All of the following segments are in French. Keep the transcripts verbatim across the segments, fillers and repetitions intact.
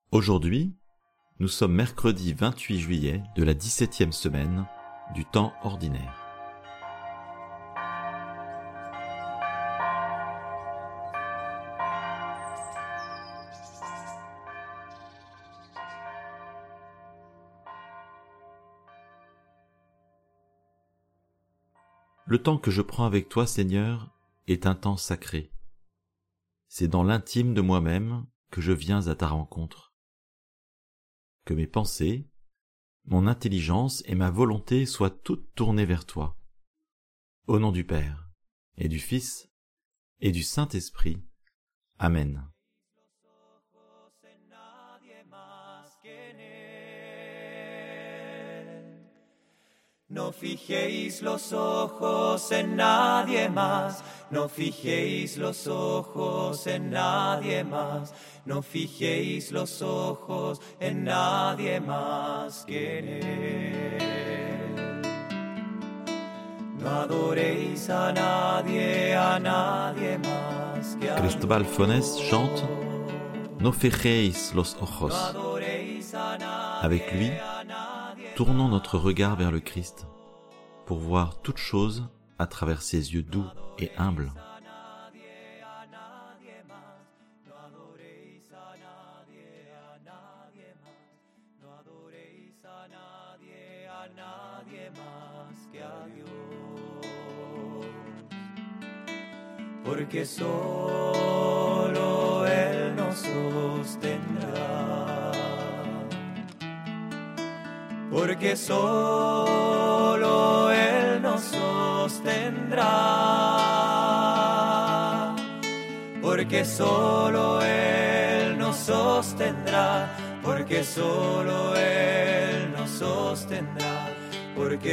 Aujourd'hui, nous sommes mercredi vingt-huit juillet de la dix-septième semaine du temps ordinaire. Le temps que je prends avec toi, Seigneur, est un temps sacré. C'est dans l'intime de moi-même que je viens à ta rencontre. Que mes pensées, mon intelligence et ma volonté soient toutes tournées vers toi. Au nom du Père, et du Fils, et du Saint-Esprit. Amen. No fijéis los ojos en nadie más, no fijéis los ojos en nadie más, no fijéis los ojos en nadie más que en Él. No adoréis a nadie, a nadie más que a Dios. Cristóbal Fornes chante « No fijéis los ojos ». Avec lui, tournons notre regard vers le Christ pour voir toute chose à travers ses yeux doux et humbles. Porque solo Él nos sostendrá. Porque solo Él nos sostendrá. Porque solo Él nos sostendrá. Porque solo Él nos sostendrá. Porque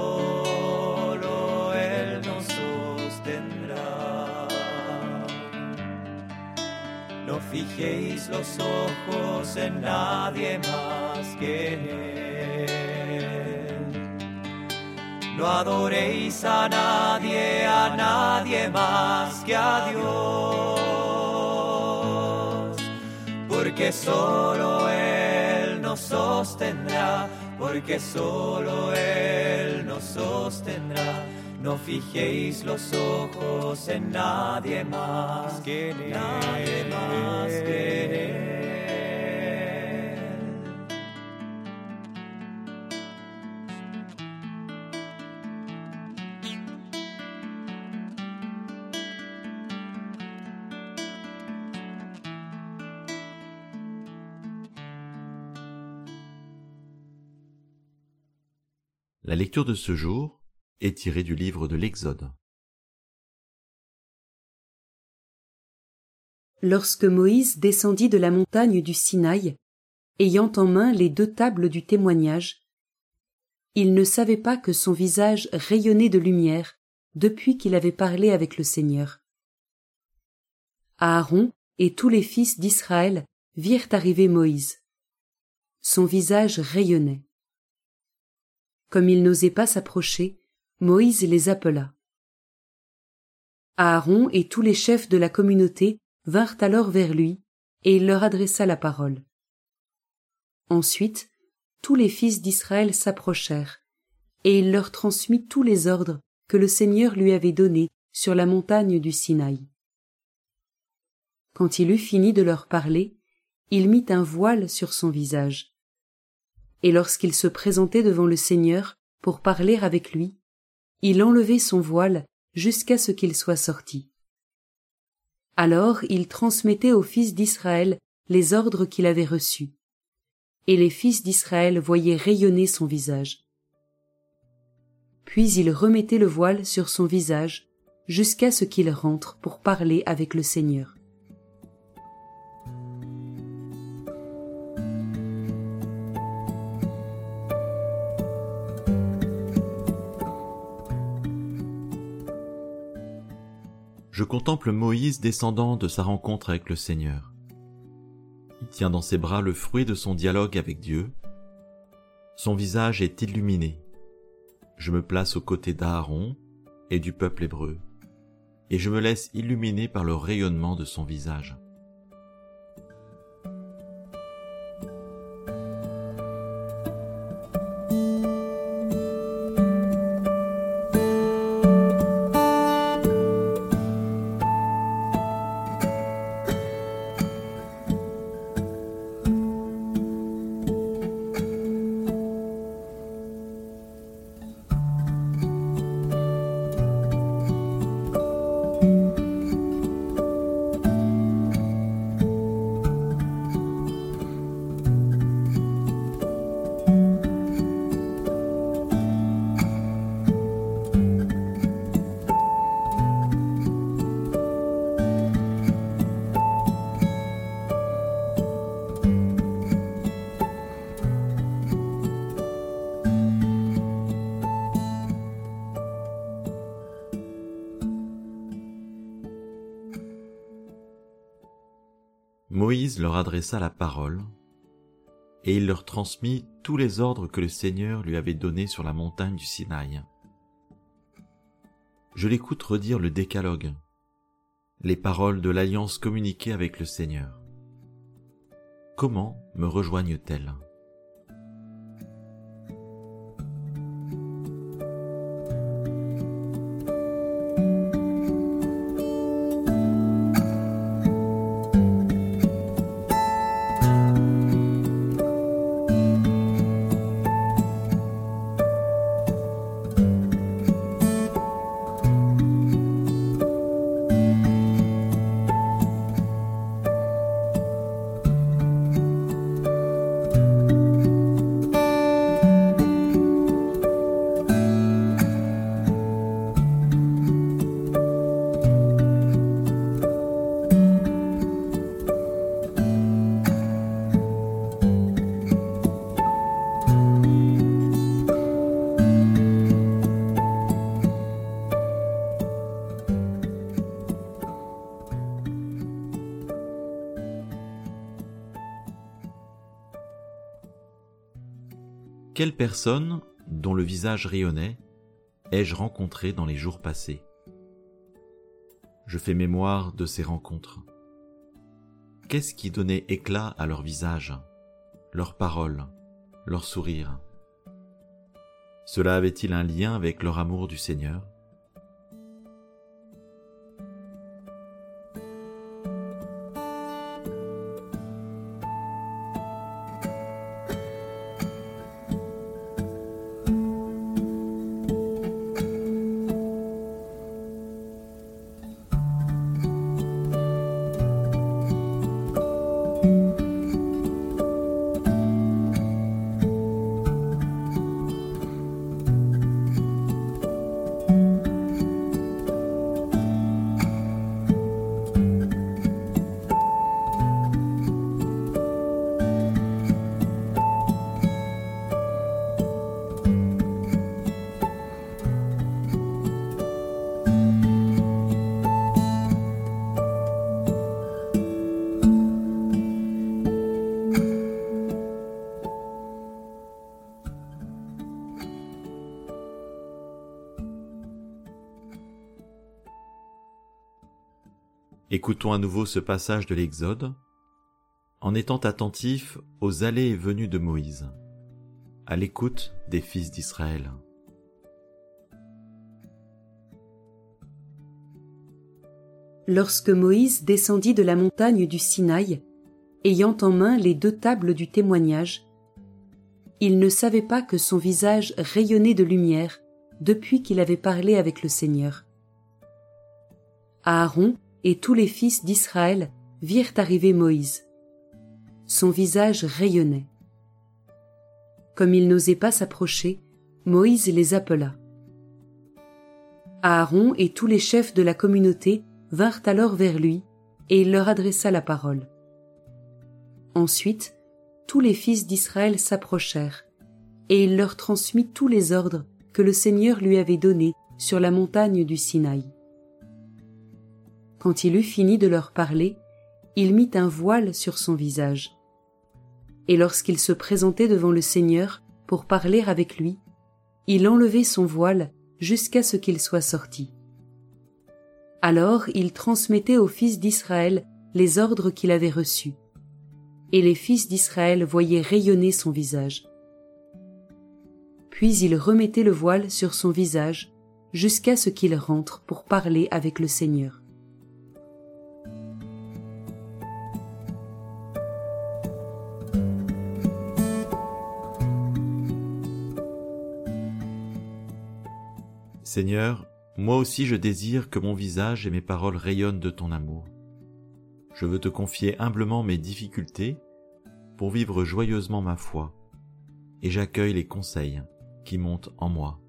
solo Él nos sostendrá. No fijéis los ojos en nadie más que en Él. No adoréis a nadie, a nadie más que a Dios. Porque solo Él nos sostendrá. Porque solo Él nos sostendrá. No fijéis los ojos en nadie más que en Él. Nadie más que en Él. La lecture de ce jour est tirée du livre de l'Exode. Lorsque Moïse descendit de la montagne du Sinaï, ayant en main les deux tables du témoignage, il ne savait pas que son visage rayonnait de lumière depuis qu'il avait parlé avec le Seigneur. Aaron et tous les fils d'Israël virent arriver Moïse. Son visage rayonnait. Comme il n'osait pas s'approcher, Moïse les appela. Aaron et tous les chefs de la communauté vinrent alors vers lui, et il leur adressa la parole. Ensuite, tous les fils d'Israël s'approchèrent, et il leur transmit tous les ordres que le Seigneur lui avait donnés sur la montagne du Sinaï. Quand il eut fini de leur parler, il mit un voile sur son visage. Et lorsqu'il se présentait devant le Seigneur pour parler avec lui, il enlevait son voile jusqu'à ce qu'il soit sorti. Alors il transmettait aux fils d'Israël les ordres qu'il avait reçus. Et les fils d'Israël voyaient rayonner son visage. Puis il remettait le voile sur son visage jusqu'à ce qu'il rentre pour parler avec le Seigneur. Je contemple Moïse descendant de sa rencontre avec le Seigneur. Il tient dans ses bras le fruit de son dialogue avec Dieu. Son visage est illuminé. Je me place aux côtés d'Aaron et du peuple hébreu, et je me laisse illuminer par le rayonnement de son visage. Moïse leur adressa la parole, et il leur transmit tous les ordres que le Seigneur lui avait donnés sur la montagne du Sinaï. Je l'écoute redire le décalogue, les paroles de l'alliance communiquée avec le Seigneur. Comment me rejoignent-elles ? Quelle personne, dont le visage rayonnait, ai-je rencontré dans les jours passés ? Je fais mémoire de ces rencontres. Qu'est-ce qui donnait éclat à leur visage, leurs paroles, leur sourire ? Cela avait-il un lien avec leur amour du Seigneur ? Écoutons à nouveau ce passage de l'Exode, en étant attentifs aux allées et venues de Moïse, à l'écoute des fils d'Israël. Lorsque Moïse descendit de la montagne du Sinaï, ayant en main les deux tables du témoignage, il ne savait pas que son visage rayonnait de lumière depuis qu'il avait parlé avec le Seigneur. Aaron et tous les fils d'Israël virent arriver Moïse. Son visage rayonnait. Comme il n'osait pas s'approcher, Moïse les appela. Aaron et tous les chefs de la communauté vinrent alors vers lui, et il leur adressa la parole. Ensuite, tous les fils d'Israël s'approchèrent, et il leur transmit tous les ordres que le Seigneur lui avait donnés sur la montagne du Sinaï. Quand il eut fini de leur parler, il mit un voile sur son visage. Et lorsqu'il se présentait devant le Seigneur pour parler avec lui, il enlevait son voile jusqu'à ce qu'il soit sorti. Alors il transmettait aux fils d'Israël les ordres qu'il avait reçus. Et les fils d'Israël voyaient rayonner son visage. Puis il remettait le voile sur son visage jusqu'à ce qu'il rentre pour parler avec le Seigneur. Seigneur, moi aussi je désire que mon visage et mes paroles rayonnent de ton amour. Je veux te confier humblement mes difficultés pour vivre joyeusement ma foi, et j'accueille les conseils qui montent en moi.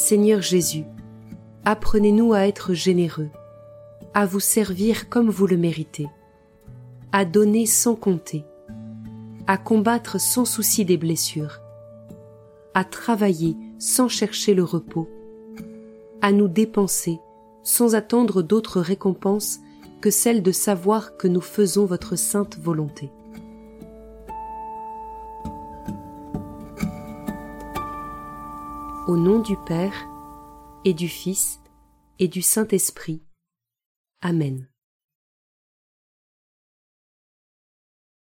Seigneur Jésus, apprenez-nous à être généreux, à vous servir comme vous le méritez, à donner sans compter, à combattre sans souci des blessures, à travailler sans chercher le repos, à nous dépenser sans attendre d'autres récompenses que celle de savoir que nous faisons votre sainte volonté. Au nom du Père, et du Fils, et du Saint-Esprit. Amen.